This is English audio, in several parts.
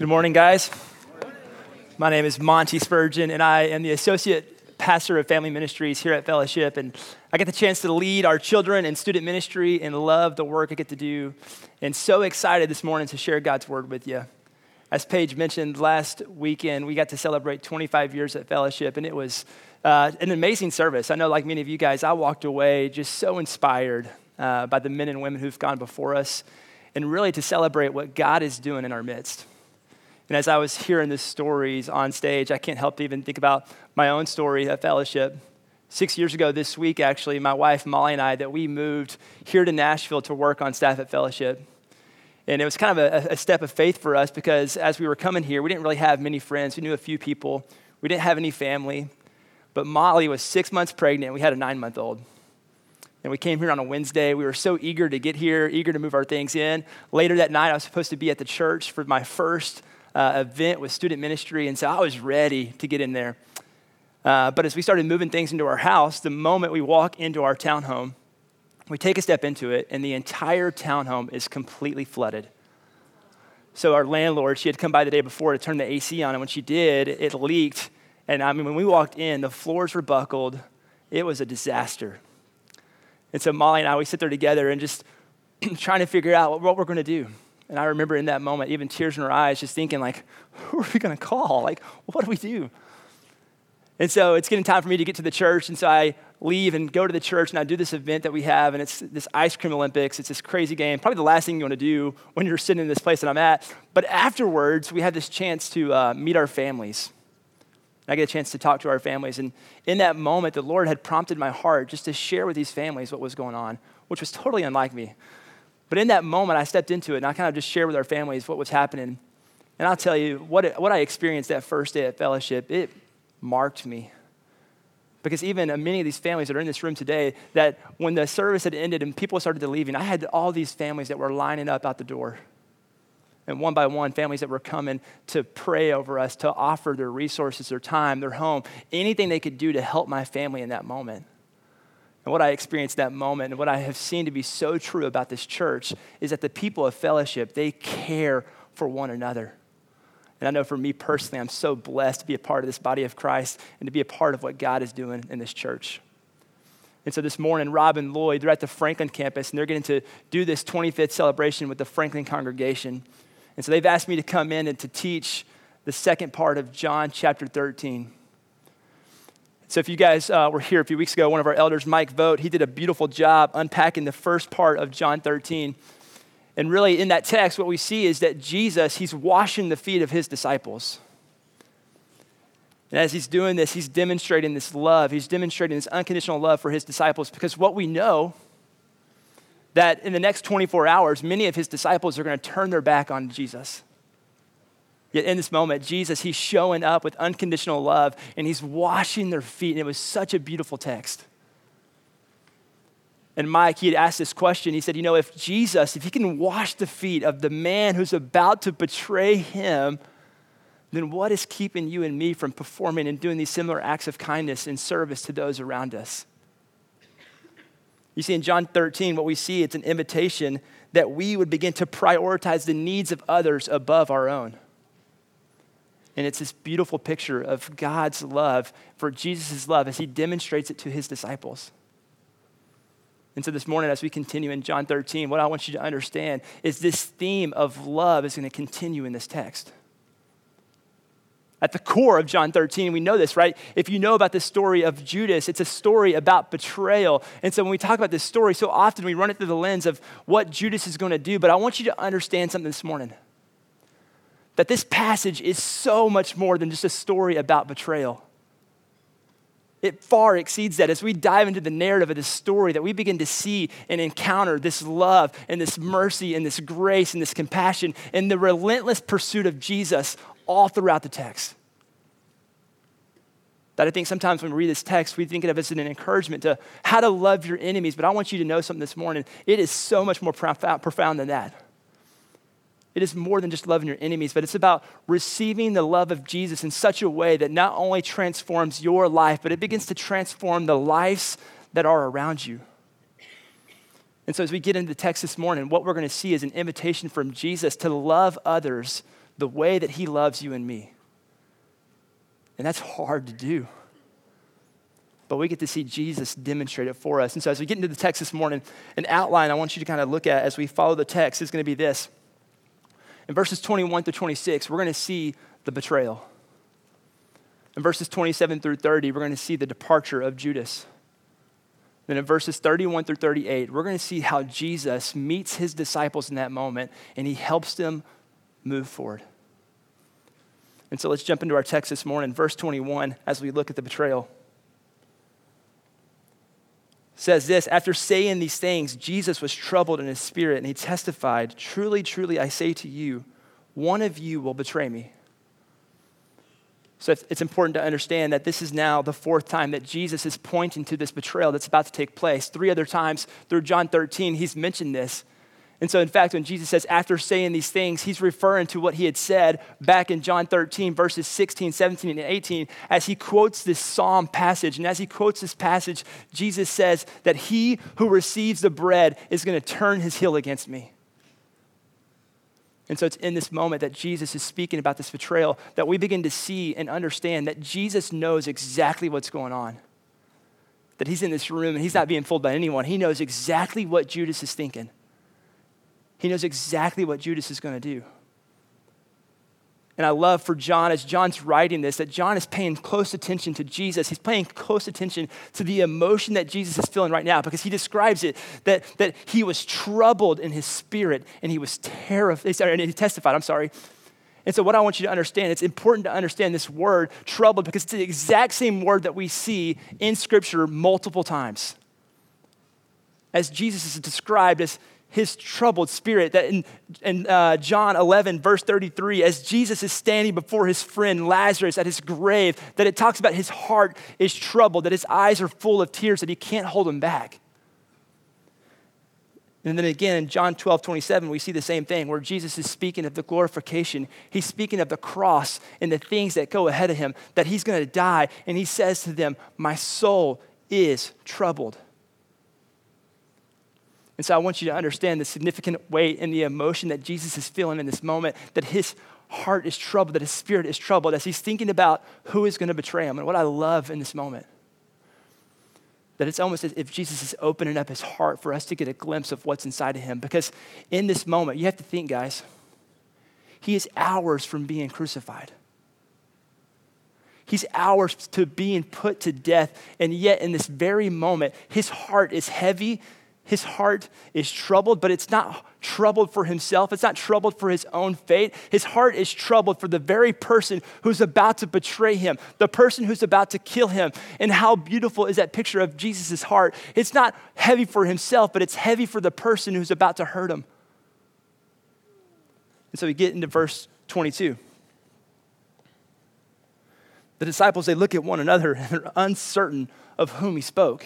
Good morning, guys. My name is Monty Spurgeon, and I am the associate pastor of family ministries here at Fellowship. And I get the chance to lead our children and student ministry and love the work I get to do. And so excited this morning to share God's word with you. As Paige mentioned, last weekend we got to celebrate 25 years at Fellowship, and it was an amazing service. I know, like many of you guys, I walked away just so inspired by the men and women who've gone before us, and really to celebrate what God is doing in our midst. And as I was hearing the stories on stage, I can't help to even think about my own story at Fellowship. 6 years ago this week, actually, my wife, Molly, and I, that we moved here to Nashville to work on staff at Fellowship. And it was kind of a step of faith for us because as we were coming here, we didn't really have many friends. We knew a few people. We didn't have any family. But Molly was 6 months pregnant. We had a 9-month-old. And we came here on a Wednesday. We were so eager to get here, eager to move our things in. Later that night, I was supposed to be at the church for my first event with student ministry, and so I was ready to get in there. But as we started moving things into our house, the moment we walk into our townhome, we take a step into it, and the entire townhome is completely flooded. So our landlord, she had come by the day before to turn the AC on, and when she did, it leaked. And I mean, when we walked in, the floors were buckled. It was a disaster. And so Molly and I, we sit there together and just trying to figure out what we're going to do. And I remember in that moment, even tears in our eyes, just thinking like, who are we going to call? Like, what do we do? And so it's getting time for me to get to the church. And so I leave and go to the church and I do this event that we have. And it's this ice cream Olympics. It's this crazy game. Probably the last thing you want to do when you're sitting in this place that I'm at. But afterwards, we had this chance to meet our families. I get a chance to talk to our families. And in that moment, the Lord had prompted my heart just to share with these families what was going on, which was totally unlike me. But in that moment, I stepped into it, and I kind of just shared with our families what was happening. And I'll tell you, what I experienced that first day at Fellowship, it marked me. Because even many of these families that are in this room today, that when the service had ended and people started to leaving, I had all these families that were lining up out the door. And one by one, families that were coming to pray over us, to offer their resources, their time, their home, anything they could do to help my family in that moment. And what I experienced that moment and what I have seen to be so true about this church is that the people of Fellowship, they care for one another. And I know for me personally, I'm so blessed to be a part of this body of Christ and to be a part of what God is doing in this church. And so this morning, Rob and Lloyd, they're at the Franklin campus and they're getting to do this 25th celebration with the Franklin congregation. And so they've asked me to come in and to teach the second part of John chapter 13. So if you guys were here a few weeks ago, one of our elders, Mike Vogt, he did a beautiful job unpacking the first part of John 13. And really in that text, what we see is that Jesus, he's washing the feet of his disciples. And as he's doing this, he's demonstrating this love. He's demonstrating this unconditional love for his disciples because what we know that in the next 24 hours, many of his disciples are going to turn their back on Jesus. Yet in this moment, Jesus, he's showing up with unconditional love and he's washing their feet. And it was such a beautiful text. And Mike, he had asked this question. He said, you know, if Jesus, if he can wash the feet of the man who's about to betray him, then what is keeping you and me from performing and doing these similar acts of kindness and service to those around us? You see, in John 13, what we see, it's an invitation that we would begin to prioritize the needs of others above our own. And it's this beautiful picture of God's love, for Jesus' love as he demonstrates it to his disciples. And so this morning, as we continue in John 13, what I want you to understand is this theme of love is going to continue in this text. At the core of John 13, we know this, right? If you know about the story of Judas, it's a story about betrayal. And so when we talk about this story, so often we run it through the lens of what Judas is going to do. But I want you to understand something this morning. That this passage is so much more than just a story about betrayal. It far exceeds that. As we dive into the narrative of this story, that we begin to see and encounter this love and this mercy and this grace and this compassion and the relentless pursuit of Jesus all throughout the text. That I think sometimes when we read this text, we think of it as an encouragement to how to love your enemies. But I want you to know something this morning. It is so much more profound than that. It is more than just loving your enemies, but it's about receiving the love of Jesus in such a way that not only transforms your life, but it begins to transform the lives that are around you. And so as we get into the text this morning, what we're going to see is an invitation from Jesus to love others the way that he loves you and me. And that's hard to do. But we get to see Jesus demonstrate it for us. And so as we get into the text this morning, an outline I want you to kind of look at as we follow the text is going to be this. In verses 21 through 26, we're going to see the betrayal. In verses 27 through 30, we're going to see the departure of Judas. Then in verses 31 through 38, we're going to see how Jesus meets his disciples in that moment and he helps them move forward. And so let's jump into our text this morning, verse 21, as we look at the betrayal. It says this, after saying these things, Jesus was troubled in his spirit and he testified, truly, truly, I say to you, one of you will betray me. So it's important to understand that this is now the fourth time that Jesus is pointing to this betrayal that's about to take place. 3 other times through John 13, he's mentioned this. And so in fact, when Jesus says, after saying these things, he's referring to what he had said back in John 13, verses 16, 17, and 18, as he quotes this Psalm passage. And as he quotes this passage, Jesus says that he who receives the bread is going to turn his heel against me. And so it's in this moment that Jesus is speaking about this betrayal that we begin to see and understand that Jesus knows exactly what's going on. That he's in this room and he's not being fooled by anyone. He knows exactly what Judas is thinking. He knows exactly what Judas is going to do. And I love for John, as John's writing this, that John is paying close attention to Jesus. He's paying close attention to the emotion that Jesus is feeling right now, because he describes it, that he was troubled in his spirit and he was terrified, and he testified, And so what I want you to understand, it's important to understand this word, troubled, because it's the exact same word that we see in Scripture multiple times. As Jesus is described as his troubled spirit, that in John 11, verse 33, as Jesus is standing before his friend Lazarus at his grave, that it talks about his heart is troubled, that his eyes are full of tears, that he can't hold them back. And then again, in John 12, 27, we see the same thing, where Jesus is speaking of the glorification. He's speaking of the cross and the things that go ahead of him, that he's going to die. And he says to them, my soul is troubled. And so I want you to understand the significant weight and the emotion that Jesus is feeling in this moment, that his heart is troubled, that his spirit is troubled as he's thinking about who is going to betray him. And what I love in this moment, that it's almost as if Jesus is opening up his heart for us to get a glimpse of what's inside of him. Because in this moment, you have to think, guys, he is hours from being crucified. He's hours to being put to death. And yet in this very moment, his heart is heavy. His heart is troubled, but it's not troubled for himself. It's not troubled for his own fate. His heart is troubled for the very person who's about to betray him, the person who's about to kill him. And how beautiful is that picture of Jesus' heart? It's not heavy for himself, but it's heavy for the person who's about to hurt him. And so we get into verse 22. The disciples, they look at one another and they're uncertain of whom he spoke.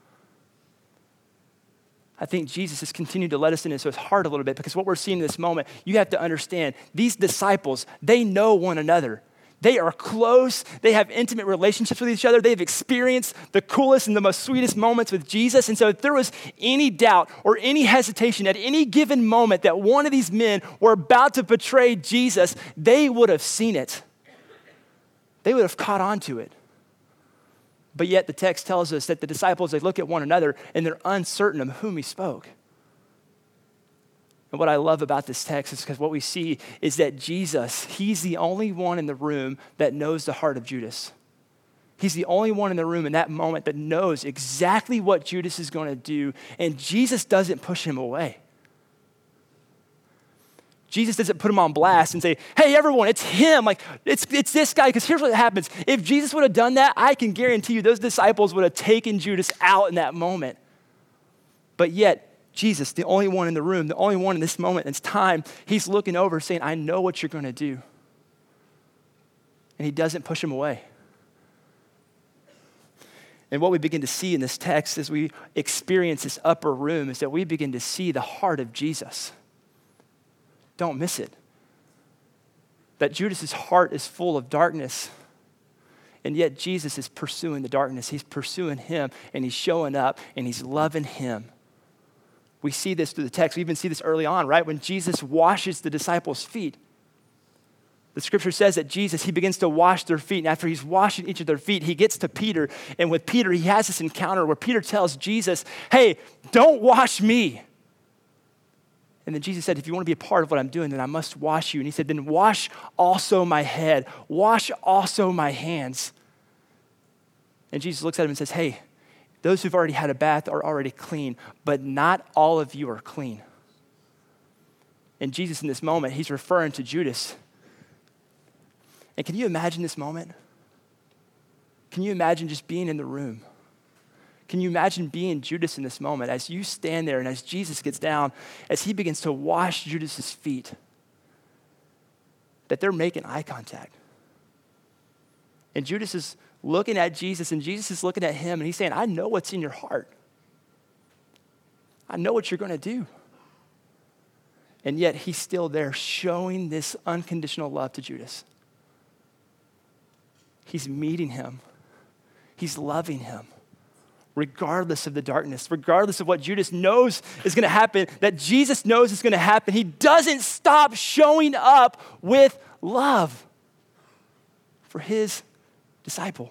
I think Jesus has continued to let us into his heart a little bit, because what we're seeing in this moment, you have to understand, these disciples, they know one another. They are close. They have intimate relationships with each other. They've experienced the coolest and the most sweetest moments with Jesus. And so if there was any doubt or any hesitation at any given moment that one of these men were about to betray Jesus, they would have seen it. They would have caught on to it. But yet the text tells us that the disciples, they look at one another and they're uncertain of whom he spoke. And what I love about this text is because what we see is that Jesus, he's the only one in the room that knows the heart of Judas. He's the only one in the room in that moment that knows exactly what Judas is going to do, and Jesus doesn't push him away. Jesus doesn't put him on blast and say, hey, everyone, it's him. Like, it's this guy, because here's what happens. If Jesus would have done that, I can guarantee you those disciples would have taken Judas out in that moment. But yet, Jesus, the only one in the room, the only one in this moment, it's time, he's looking over saying, I know what you're going to do. And he doesn't push him away. And what we begin to see in this text as we experience this upper room is that we begin to see the heart of Jesus. Don't miss it. That Judas's heart is full of darkness, and yet Jesus is pursuing the darkness. He's pursuing him, and he's showing up, and he's loving him. We see this through the text. We even see this early on, right? When Jesus washes the disciples' feet. The scripture says that Jesus, he begins to wash their feet. And after he's washing each of their feet, he gets to Peter. And with Peter, he has this encounter where Peter tells Jesus, hey, don't wash me. And then Jesus said, if you want to be a part of what I'm doing, then I must wash you. And he said, then wash also my head. Wash also my hands. And Jesus looks at him and says, hey, those who've already had a bath are already clean, but not all of you are clean. And Jesus in this moment, he's referring to Judas. And can you imagine this moment? Can you imagine just being in the room? Can you imagine being Judas in this moment as you stand there and as Jesus gets down, as he begins to wash Judas's feet, that they're making eye contact. And Judas is looking at Jesus and Jesus is looking at him and he's saying, I know what's in your heart. I know what you're going to do. And yet he's still there showing this unconditional love to Judas. He's meeting him. He's loving him, regardless of the darkness, regardless of what Judas knows is going to happen, that Jesus knows is going to happen. He doesn't stop showing up with love for his disciple.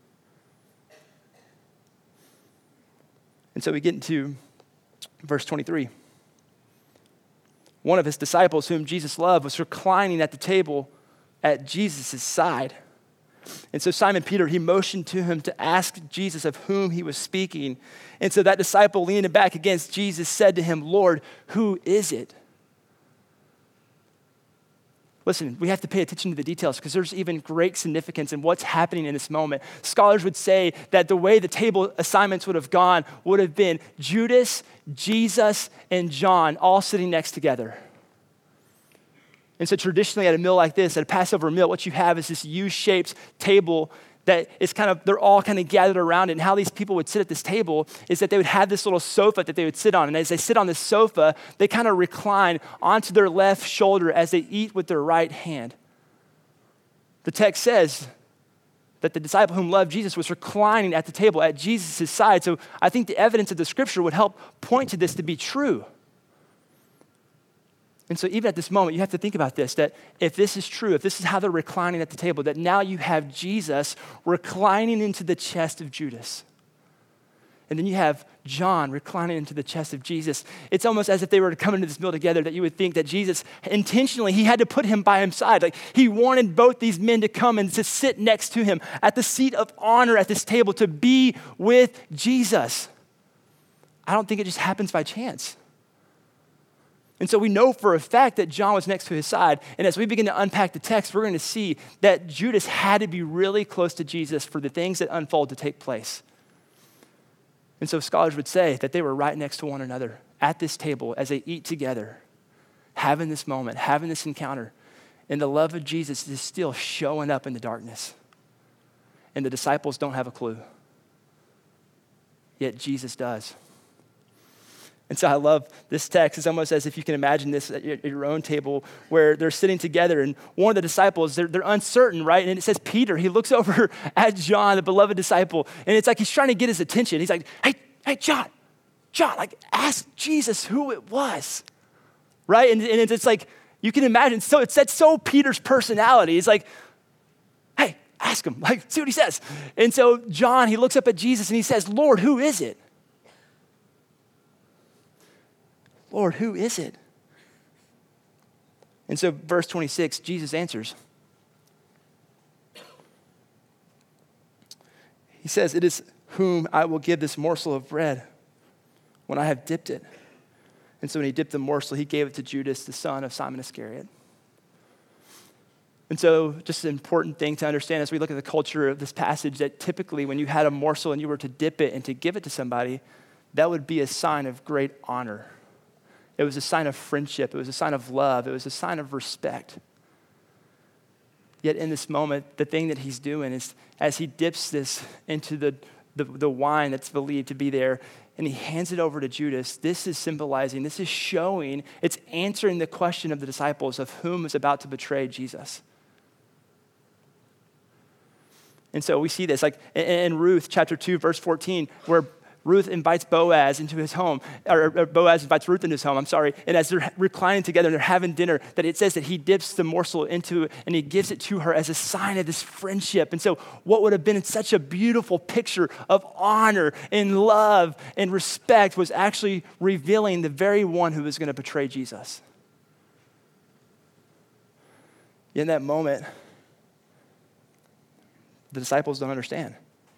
And so we get into verse 23. One of his disciples whom Jesus loved was reclining at the table at Jesus' side. And so Simon Peter, he motioned to him to ask Jesus of whom he was speaking. And so that disciple, leaning back against Jesus, said to him, Lord, who is it? Listen, we have to pay attention to the details because there's even great significance in what's happening in this moment. Scholars would say that the way the table assignments would have gone would have been Judas, Jesus, and John all sitting next together. And so traditionally at a meal like this, at a Passover meal, what you have is this U-shaped table that is they're all kind of gathered around it. And how these people would sit at this table is that they would have this little sofa that they would sit on. And as they sit on this sofa, they kind of recline onto their left shoulder as they eat with their right hand. The text says that the disciple whom loved Jesus was reclining at the table at Jesus' side. So I think the evidence of the scripture would help point to this to be true. And so even at this moment, you have to think about this, that if this is true, if this is how they're reclining at the table, that now you have Jesus reclining into the chest of Judas. And then you have John reclining into the chest of Jesus. It's almost as if they were to come into this meal together, that you would think that Jesus intentionally, he had to put him by his side. Like he wanted both these men to come and to sit next to him at the seat of honor at this table, to be with Jesus. I don't think it just happens by chance. And so we know for a fact that John was next to his side. And as we begin to unpack the text, we're going to see that Judas had to be really close to Jesus for the things that unfold to take place. And so scholars would say that they were right next to one another at this table as they eat together, having this moment, having this encounter. And the love of Jesus is still showing up in the darkness. And the disciples don't have a clue. Yet Jesus does. And so I love this text. It's almost as if you can imagine this at your own table where they're sitting together and one of the disciples, they're uncertain, right? And it says Peter, he looks over at John, the beloved disciple, and it's like he's trying to get his attention. He's like, hey, John, like ask Jesus who it was, right? And it's like, you can imagine, so that's so Peter's personality. It's like, hey, ask him, like see what he says. And so John, he looks up at Jesus and he says, Lord, who is it? Lord, who is it? And so verse 26, Jesus answers. He says, it is whom I will give this morsel of bread when I have dipped it. And so when he dipped the morsel, he gave it to Judas, the son of Simon Iscariot. And so just an important thing to understand as we look at the culture of this passage, that typically when you had a morsel and you were to dip it and to give it to somebody, that would be a sign of great honor. It was a sign of friendship. It was a sign of love. It was a sign of respect. Yet in this moment, the thing that he's doing is as he dips this into the wine that's believed to be there, and he hands it over to Judas, this is symbolizing, this is showing, it's answering the question of the disciples of whom is about to betray Jesus. And so we see this, like in Ruth chapter 2, verse 14, where Ruth invites Boaz into his home, or Boaz invites Ruth into his home, and as they're reclining together, they're having dinner, that it says that he dips the morsel into it and he gives it to her as a sign of this friendship. And so what would have been such a beautiful picture of honor and love and respect was actually revealing the very one who was going to betray Jesus. In that moment, the disciples don't understand.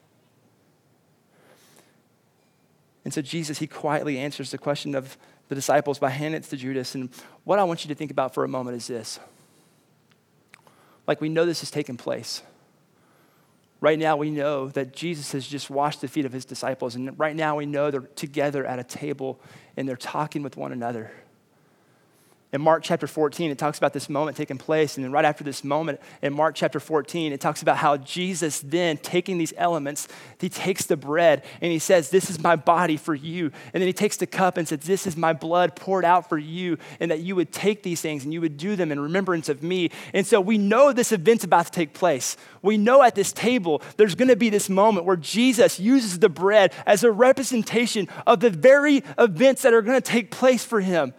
And so Jesus, he quietly answers the question of the disciples by handing it to Judas. And what I want you to think about for a moment is this. Like, we know this has taken place. Right now we know that Jesus has just washed the feet of his disciples. And right now we know they're together at a table and they're talking with one another. In Mark chapter 14, it talks about this moment taking place. And then right after this moment, in Mark chapter 14, it talks about how Jesus then, taking these elements, he takes the bread and he says, this is my body for you. And then he takes the cup and says, this is my blood poured out for you, and that you would take these things and you would do them in remembrance of me. And so we know this event's about to take place. We know at this table, there's going to be this moment where Jesus uses the bread as a representation of the very events that are going to take place for him.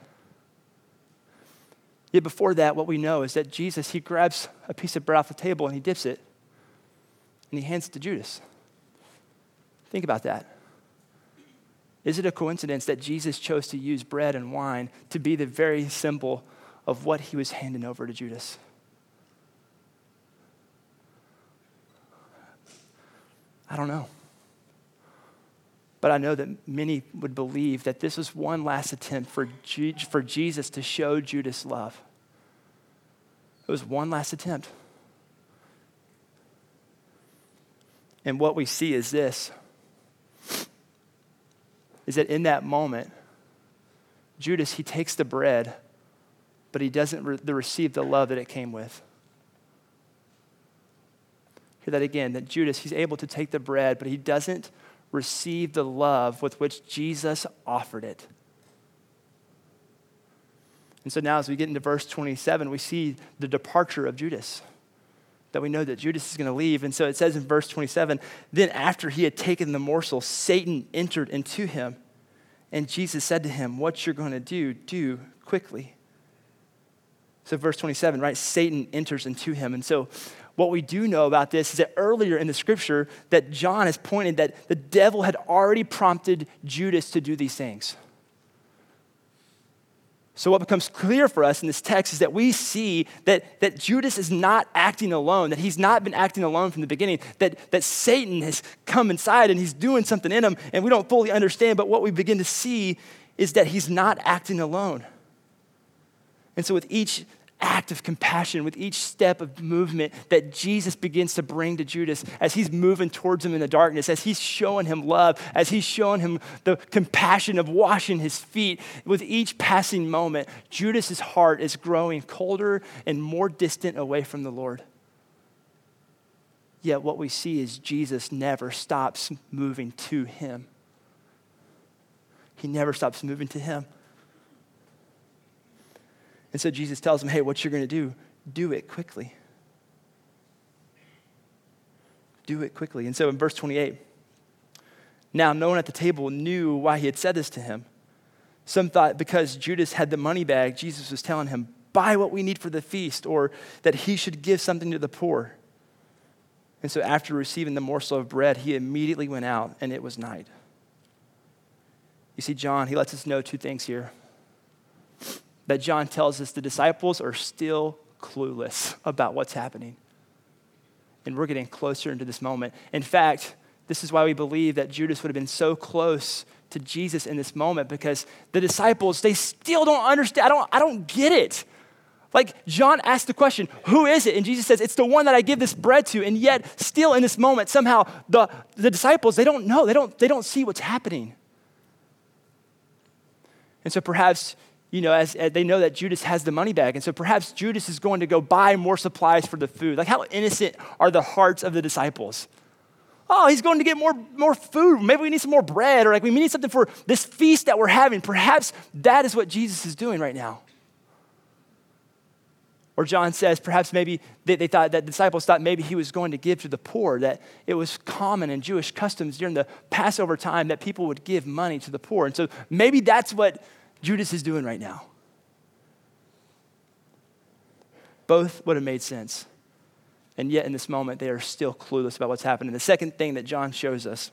Yet before that, what we know is that Jesus, he grabs a piece of bread off the table and he dips it and he hands it to Judas. Think about that. Is it a coincidence that Jesus chose to use bread and wine to be the very symbol of what he was handing over to Judas? I don't know. But I know that many would believe that this was one last attempt for Jesus to show Judas love. It was one last attempt. And what we see is this, is that in that moment, Judas, he takes the bread, but he doesn't receive the love that it came with. Hear that again, that Judas, he's able to take the bread, but he doesn't receive the love with which Jesus offered it. And so now as we get into verse 27, we see the departure of Judas, that we know that Judas is going to leave. And so it says in verse 27, then after he had taken the morsel, Satan entered into him. And Jesus said to him, what you're going to do quickly. So verse 27, right? Satan enters into him. And so what we do know about this is that earlier in the scripture that John has pointed that the devil had already prompted Judas to do these things. So what becomes clear for us in this text is that we see that Judas is not acting alone, that he's not been acting alone from the beginning, that Satan has come inside and he's doing something in him and we don't fully understand, but what we begin to see is that he's not acting alone. And so with each act of compassion, with each step of movement that Jesus begins to bring to Judas as he's moving towards him in the darkness, as he's showing him love, as he's showing him the compassion of washing his feet, with each passing moment, Judas's heart is growing colder and more distant away from the Lord. Yet what we see is Jesus never stops moving to him. He never stops moving to him. And so Jesus tells him, hey, what you're going to do it quickly. Do it quickly. And so in verse 28, now no one at the table knew why he had said this to him. Some thought because Judas had the money bag, Jesus was telling him, buy what we need for the feast, or that he should give something to the poor. And so after receiving the morsel of bread, he immediately went out, and it was night. You see, John, he lets us know two things here. That John tells us the disciples are still clueless about what's happening. And we're getting closer into this moment. In fact, this is why we believe that Judas would have been so close to Jesus in this moment, because the disciples, they still don't understand. I don't get it. Like John asked the question, who is it? And Jesus says, it's the one that I give this bread to. And yet still in this moment, somehow the disciples, they don't know. They don't see what's happening. And so perhaps, as they know that Judas has the money bag. And so perhaps Judas is going to go buy more supplies for the food. Like, how innocent are the hearts of the disciples? Oh, he's going to get more food. Maybe we need some more bread, or like we need something for this feast that we're having. Perhaps that is what Jesus is doing right now. Or John says perhaps maybe they thought that disciples thought maybe he was going to give to the poor, that it was common in Jewish customs during the Passover time that people would give money to the poor. And so maybe that's what Judas is doing right now. Both would have made sense. And yet in this moment, they are still clueless about what's happening. The second thing that John shows us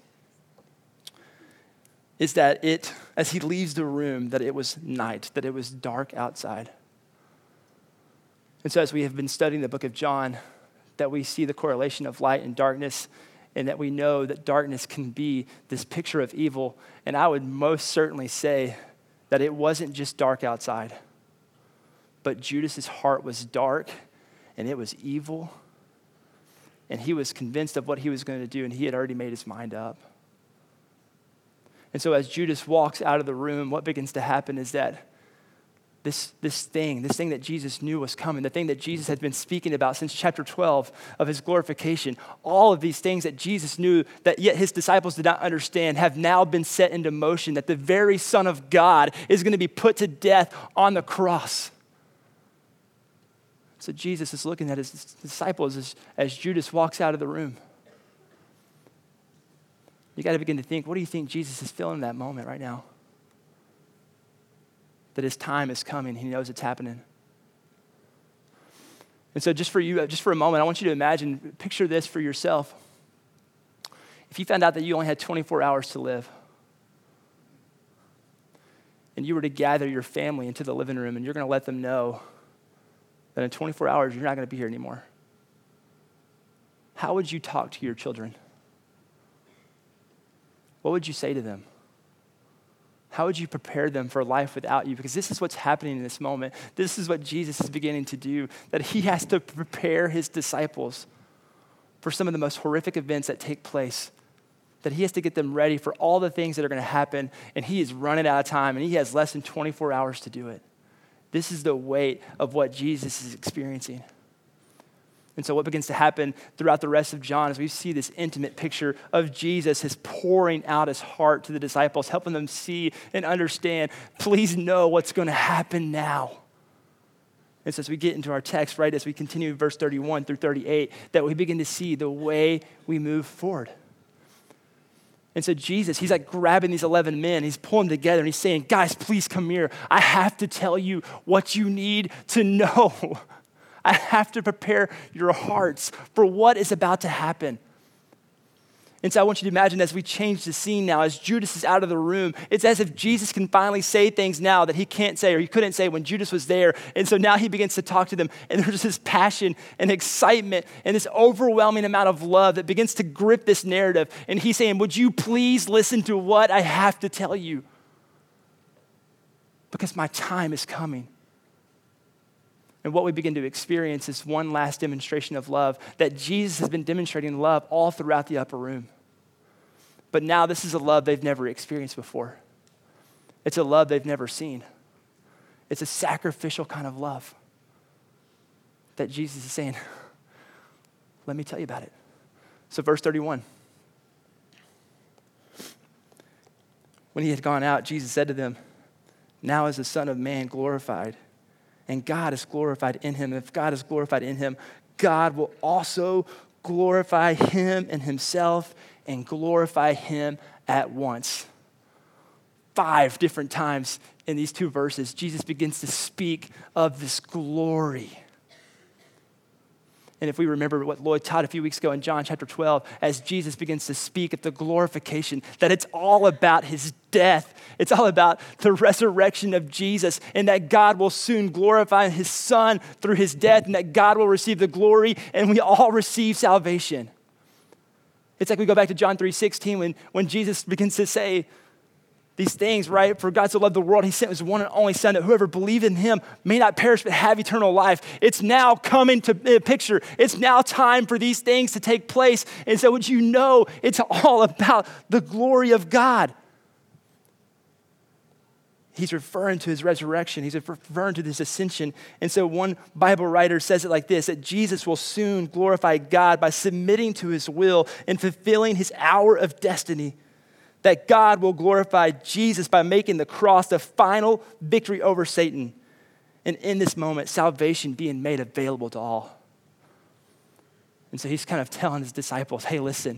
is that as he leaves the room, that it was night, that it was dark outside. And so as we have been studying the book of John, that we see the correlation of light and darkness, and that we know that darkness can be this picture of evil. And I would most certainly say that it wasn't just dark outside, but Judas's heart was dark, and it was evil, and he was convinced of what he was going to do, and he had already made his mind up. And so as Judas walks out of the room, what begins to happen is that this thing that Jesus knew was coming, the thing that Jesus had been speaking about since chapter 12 of his glorification, all of these things that Jesus knew that yet his disciples did not understand have now been set into motion, that the very Son of God is going to be put to death on the cross. So Jesus is looking at his disciples as Judas walks out of the room. You got to begin to think, what do you think Jesus is feeling in that moment right now? That his time is coming. He knows it's happening. And so just for a moment, I want you to imagine, picture this for yourself. If you found out that you only had 24 hours to live, and you were to gather your family into the living room, and you're going to let them know that in 24 hours, you're not going to be here anymore, how would you talk to your children? What would you say to them? How would you prepare them for life without you? Because this is what's happening in this moment. This is what Jesus is beginning to do, that he has to prepare his disciples for some of the most horrific events that take place, that he has to get them ready for all the things that are going to happen, and he is running out of time, and he has less than 24 hours to do it. This is the weight of what Jesus is experiencing. And so what begins to happen throughout the rest of John is we see this intimate picture of Jesus, his pouring out his heart to the disciples, helping them see and understand, please know what's going to happen now. And so as we get into our text, right, as we continue verse 31 through 38, that we begin to see the way we move forward. And so Jesus, he's like grabbing these 11 men, he's pulling them together, and he's saying, guys, please come here. I have to tell you what you need to know. I have to prepare your hearts for what is about to happen. And so I want you to imagine as we change the scene now, as Judas is out of the room, it's as if Jesus can finally say things now that he can't say or he couldn't say when Judas was there. And so now he begins to talk to them, and there's this passion and excitement and this overwhelming amount of love that begins to grip this narrative. And he's saying, would you please listen to what I have to tell you? Because my time is coming. And what we begin to experience is one last demonstration of love, that Jesus has been demonstrating love all throughout the upper room. But now this is a love they've never experienced before. It's a love they've never seen. It's a sacrificial kind of love that Jesus is saying, let me tell you about it. So verse 31. When he had gone out, Jesus said to them, now is the Son of Man glorified, and God is glorified in him. And if God is glorified in him, God will also glorify him in himself and glorify him at once. 5 different times in these 2 verses, Jesus begins to speak of this glory. And if we remember what Lloyd taught a few weeks ago in John chapter 12, as Jesus begins to speak of the glorification, that it's all about his death. It's all about the resurrection of Jesus, and that God will soon glorify his Son through his death, and that God will receive the glory, and we all receive salvation. It's like we go back to John 3:16 when Jesus begins to say these things, right? For God so loved the world, he sent his one and only Son, that whoever believes in him may not perish but have eternal life. It's now coming to picture. It's now time for these things to take place. And so would you know, it's all about the glory of God. He's referring to his resurrection. He's referring to this ascension. And so one Bible writer says it like this, that Jesus will soon glorify God by submitting to his will and fulfilling his hour of destiny. That God will glorify Jesus by making the cross the final victory over Satan. And in this moment, salvation being made available to all. And so he's kind of telling his disciples, hey, listen,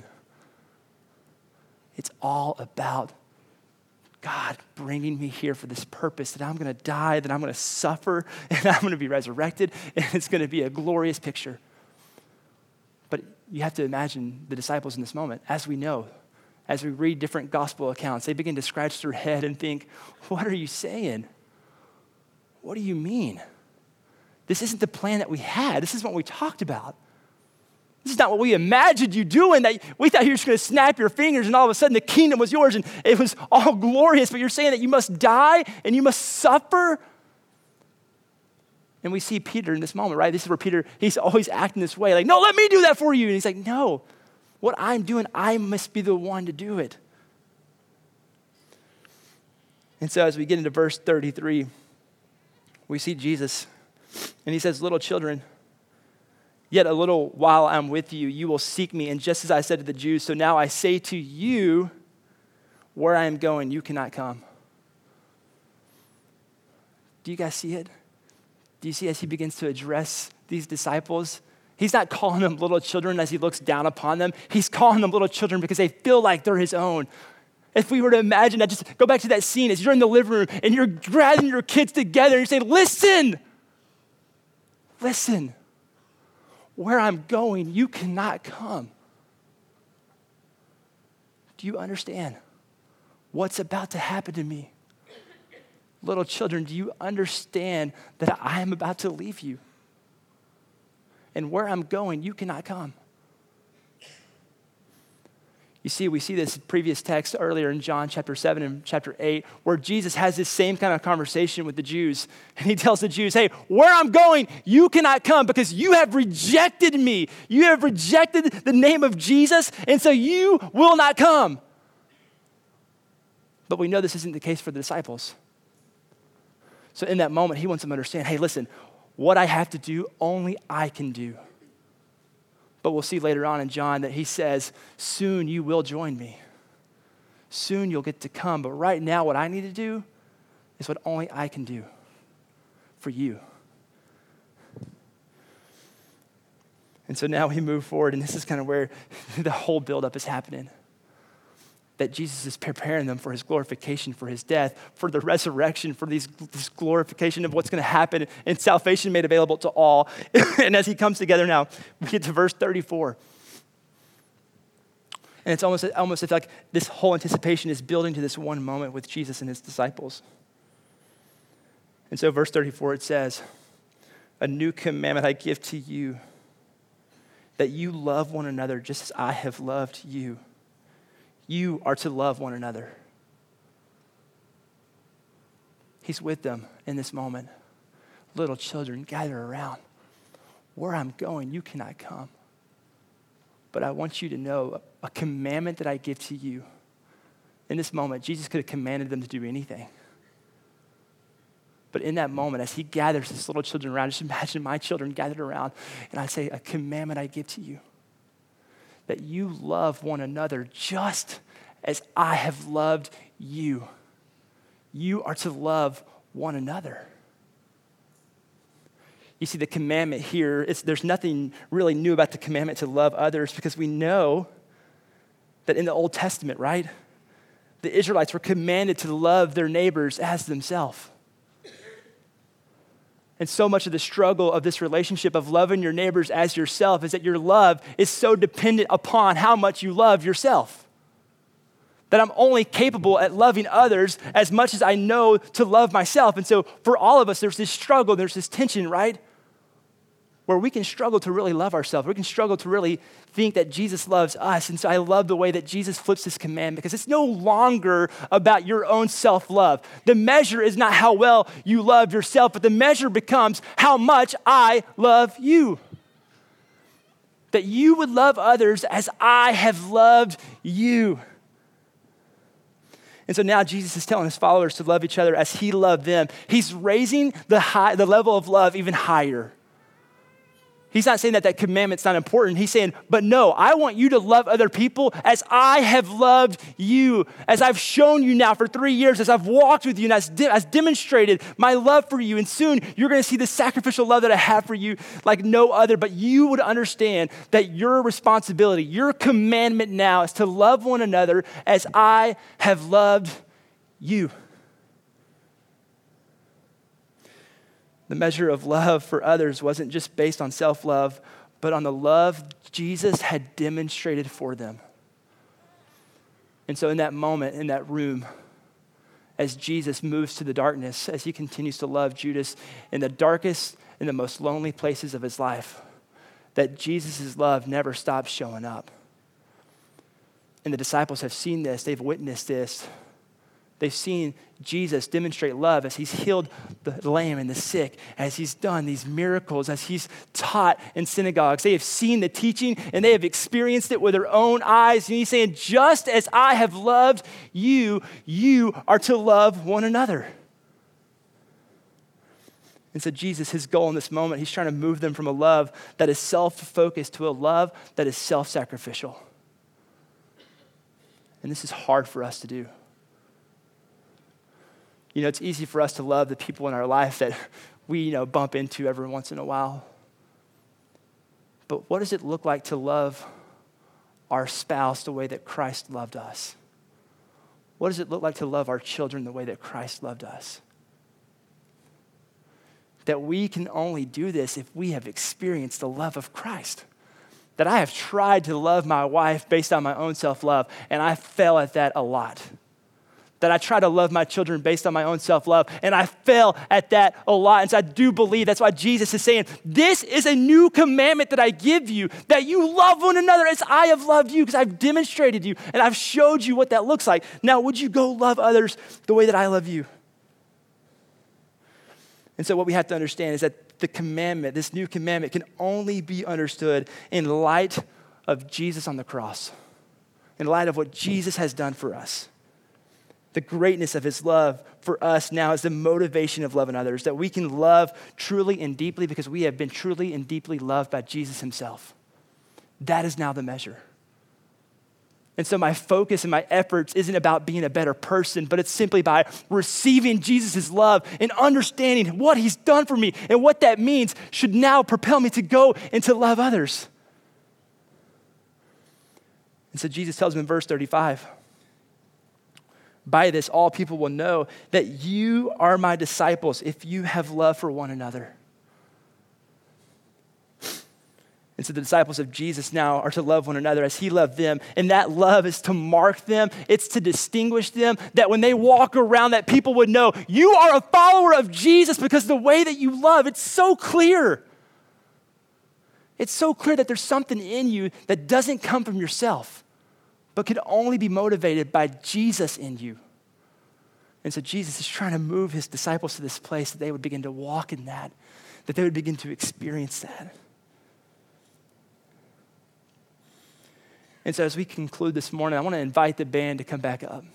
it's all about God bringing me here for this purpose, that I'm going to die, that I'm going to suffer, and I'm going to be resurrected, and it's going to be a glorious picture. But you have to imagine the disciples in this moment. As we know, as we read different gospel accounts, they begin to scratch their head and think, what are you saying? What do you mean? This isn't the plan that we had. This isn't what we talked about. This is not what we imagined you doing. That we thought you were just going to snap your fingers and all of a sudden the kingdom was yours and it was all glorious, but you're saying that you must die and you must suffer. And we see Peter in this moment, right? This is where Peter, he's always acting this way, like, no, let me do that for you. And he's like, no, what I'm doing, I must be the one to do it. And so as we get into verse 33, we see Jesus, and he says, little children, yet a little while I'm with you, you will seek me. And just as I said to the Jews, so now I say to you, where I am going, you cannot come. Do you guys see it? Do you see as he begins to address these disciples? He's not calling them little children as he looks down upon them. He's calling them little children because they feel like they're his own. If we were to imagine that, just go back to that scene as you're in the living room and you're gathering your kids together and you say, listen, where I'm going, you cannot come. Do you understand what's about to happen to me? Little children, do you understand that I am about to leave you? And where I'm going, you cannot come. You see, we see this previous text earlier in John chapter 7 and chapter 8, where Jesus has this same kind of conversation with the Jews. And he tells the Jews, hey, where I'm going, you cannot come because you have rejected me. You have rejected the name of Jesus, and so you will not come. But we know this isn't the case for the disciples. So in that moment, he wants them to understand, hey, listen, what I have to do, only I can do. But we'll see later on in John that he says, soon you will join me. Soon you'll get to come. But right now, what I need to do is what only I can do for you. And so now we move forward, and this is kind of where the whole buildup is happening. That Jesus is preparing them for his glorification, for his death, for the resurrection, for this glorification of what's going to happen, and salvation made available to all. And as he comes together now, we get to verse 34. And it's almost like this whole anticipation is building to this one moment with Jesus and his disciples. And so verse 34, it says, a new commandment I give to you, that you love one another just as I have loved you. You are to love one another. He's with them in this moment. Little children, gather around. Where I'm going, you cannot come. But I want you to know a commandment that I give to you. In this moment, Jesus could have commanded them to do anything. But in that moment, as he gathers his little children around, just imagine my children gathered around, and I say, a commandment I give to you, that you love one another just as I have loved you. You are to love one another. You see, the commandment here, there's nothing really new about the commandment to love others, because we know that in the Old Testament, right, the Israelites were commanded to love their neighbors as themselves. And so much of the struggle of this relationship of loving your neighbors as yourself is that your love is so dependent upon how much you love yourself. That I'm only capable at loving others as much as I know to love myself. And so for all of us, there's this struggle, there's this tension, right? Where we can struggle to really love ourselves. We can struggle to really think that Jesus loves us. And so I love the way that Jesus flips this command, because it's no longer about your own self-love. The measure is not how well you love yourself, but the measure becomes how much I love you. That you would love others as I have loved you. And so now Jesus is telling his followers to love each other as he loved them. He's raising the level of love even higher. He's not saying that that commandment's not important. He's saying, but no, I want you to love other people as I have loved you, as I've shown you now for 3 years, as I've walked with you, and as demonstrated my love for you. And soon you're going to see the sacrificial love that I have for you like no other. But you would understand that your responsibility, your commandment now is to love one another as I have loved you. The measure of love for others wasn't just based on self-love, but on the love Jesus had demonstrated for them. And so in that moment, in that room, as Jesus moves to the darkness, as he continues to love Judas in the darkest and the most lonely places of his life, that Jesus' love never stops showing up. And the disciples have seen this, they've witnessed this. They've seen Jesus demonstrate love as he's healed the lame and the sick, as he's done these miracles, as he's taught in synagogues. They have seen the teaching and they have experienced it with their own eyes. And he's saying, just as I have loved you, you are to love one another. And so Jesus, his goal in this moment, he's trying to move them from a love that is self-focused to a love that is self-sacrificial. And this is hard for us to do. You know, it's easy for us to love the people in our life that we, bump into every once in a while. But what does it look like to love our spouse the way that Christ loved us? What does it look like to love our children the way that Christ loved us? That we can only do this if we have experienced the love of Christ. That I have tried to love my wife based on my own self-love, and I fail at that a lot. That I try to love my children based on my own self-love, and I fail at that a lot. And so I do believe that's why Jesus is saying, this is a new commandment that I give you, that you love one another as I have loved you, because I've demonstrated you and I've showed you what that looks like. Now, would you go love others the way that I love you? And so what we have to understand is that the commandment, this new commandment, can only be understood in light of Jesus on the cross, in light of what Jesus has done for us. The greatness of his love for us now is the motivation of loving others, that we can love truly and deeply because we have been truly and deeply loved by Jesus himself. That is now the measure. And so my focus and my efforts isn't about being a better person, but it's simply by receiving Jesus' love and understanding what he's done for me and what that means should now propel me to go and to love others. And so Jesus tells him in verse 35, by this, all people will know that you are my disciples if you have love for one another. And so the disciples of Jesus now are to love one another as he loved them. And that love is to mark them. It's to distinguish them, that when they walk around, that people would know you are a follower of Jesus because the way that you love, it's so clear. It's so clear that there's something in you that doesn't come from yourself, but could only be motivated by Jesus in you. And so Jesus is trying to move his disciples to this place that they would begin to walk in that they would begin to experience that. And so as we conclude this morning, I want to invite the band to come back up.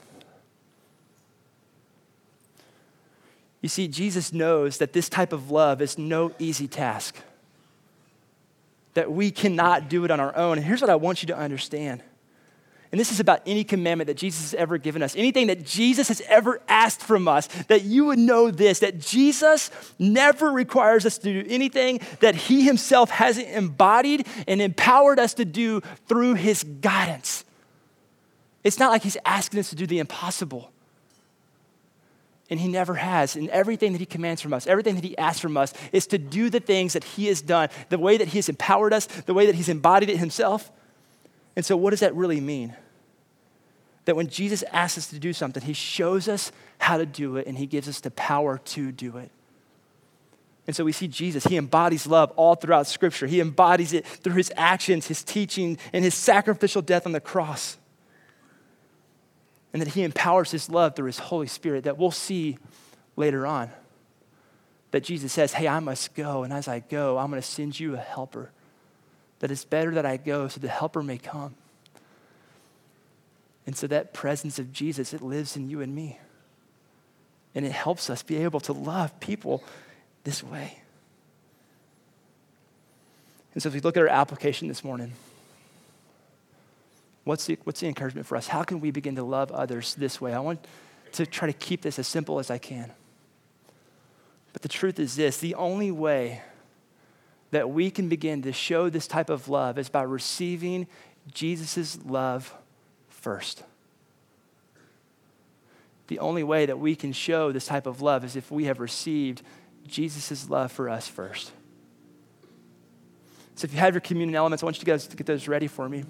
You see, Jesus knows that this type of love is no easy task, that we cannot do it on our own. And here's what I want you to understand. And this is about any commandment that Jesus has ever given us, anything that Jesus has ever asked from us, that you would know this, that Jesus never requires us to do anything that he himself hasn't embodied and empowered us to do through his guidance. It's not like he's asking us to do the impossible. And he never has. And everything that he commands from us, everything that he asks from us is to do the things that he has done, the way that he has empowered us, the way that he's embodied it himself. And so what does that really mean? That when Jesus asks us to do something, he shows us how to do it and he gives us the power to do it. And so we see Jesus, he embodies love all throughout Scripture. He embodies it through his actions, his teaching, and his sacrificial death on the cross. And that he empowers his love through his Holy Spirit that we'll see later on. That Jesus says, hey, I must go, and as I go, I'm going to send you a helper. That it's better that I go so the helper may come. And so that presence of Jesus, it lives in you and me. And it helps us be able to love people this way. And so if we look at our application this morning, what's the encouragement for us? How can we begin to love others this way? I want to try to keep this as simple as I can. But the truth is this: the only way that we can begin to show this type of love is by receiving Jesus' love first. The only way that we can show this type of love is if we have received Jesus' love for us first. So if you have your communion elements, I want you guys to get those ready for me.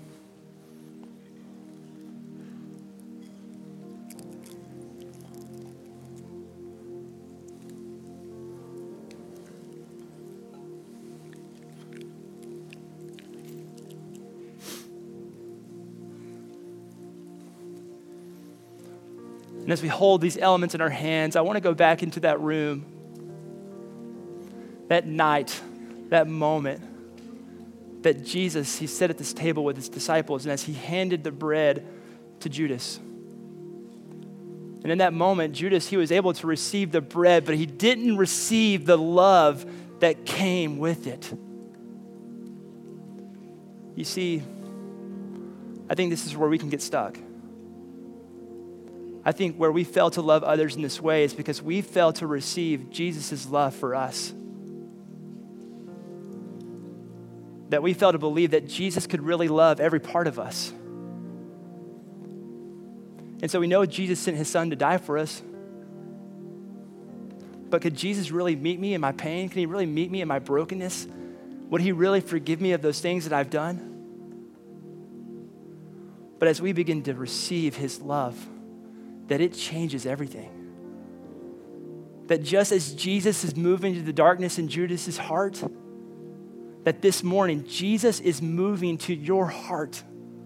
And as we hold these elements in our hands, I want to go back into that room, that night, that moment that Jesus, he sat at this table with his disciples, and as he handed the bread to Judas. And in that moment, Judas, he was able to receive the bread, but he didn't receive the love that came with it. You see, I think this is where we can get stuck. I think where we fail to love others in this way is because we fail to receive Jesus' love for us. That we fail to believe that Jesus could really love every part of us. And so we know Jesus sent his son to die for us. But could Jesus really meet me in my pain? Can he really meet me in my brokenness? Would he really forgive me of those things that I've done? But as we begin to receive his love, that it changes everything. That just as Jesus is moving to the darkness in Judas's heart, that this morning Jesus is moving to your heart.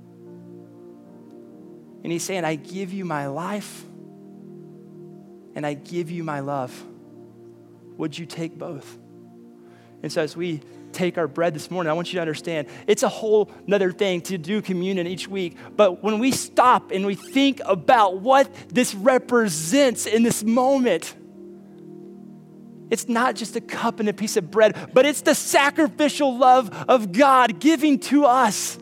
And he's saying, I give you my life and I give you my love. Would you take both? And so as we take our bread this morning, I want you to understand it's a whole nother thing to do communion each week. But when we stop and we think about what this represents in this moment, it's not just a cup and a piece of bread, but it's the sacrificial love of God giving to us.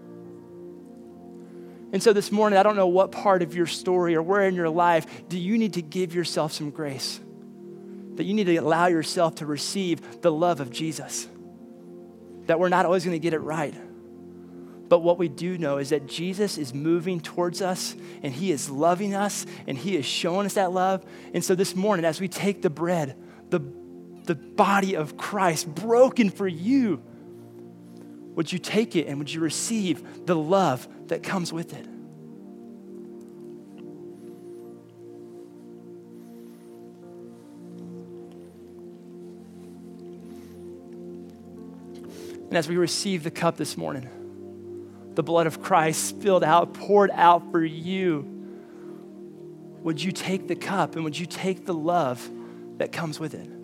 And so this morning, I don't know what part of your story or where in your life do you need to give yourself some grace, that you need to allow yourself to receive the love of Jesus. That we're not always going to get it right. But what we do know is that Jesus is moving towards us and he is loving us and he is showing us that love. And so this morning, as we take the bread, the body of Christ broken for you, would you take it and would you receive the love that comes with it? And as we receive the cup this morning, the blood of Christ spilled out, poured out for you, would you take the cup and would you take the love that comes with it?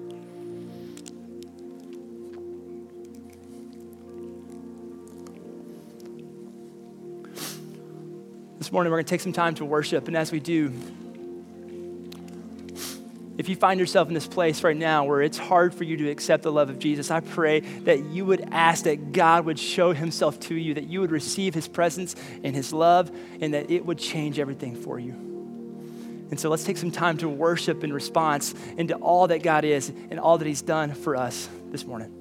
This morning, we're going to take some time to worship, and as we do, if you find yourself in this place right now where it's hard for you to accept the love of Jesus, I pray that you would ask that God would show himself to you, that you would receive his presence and his love, and that it would change everything for you. And so let's take some time to worship in response into all that God is and all that he's done for us this morning.